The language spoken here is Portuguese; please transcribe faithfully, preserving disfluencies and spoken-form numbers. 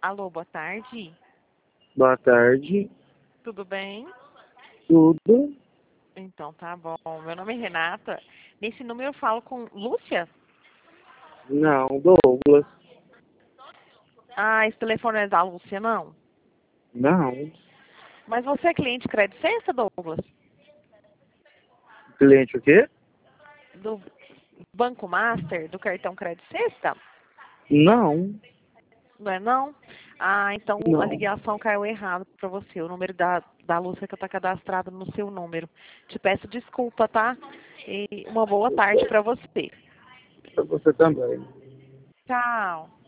Alô, boa tarde. Boa tarde. Tudo bem? Tudo? Então tá bom. Meu nome é Renata. Nesse número eu falo com Lúcia? Não, Douglas. Ah, esse telefone é da Lúcia, não? Não. Mas você é cliente Crédito Sexta, Douglas? Cliente o quê? Do Banco Master, do cartão Crédito Sexta? Não. Não é não? Ah, então a Não. ligação caiu errado para você. O número da, da Lúcia que está cadastrado no seu número. Te peço desculpa, tá? E uma boa tarde para você. Pra você também. Tchau.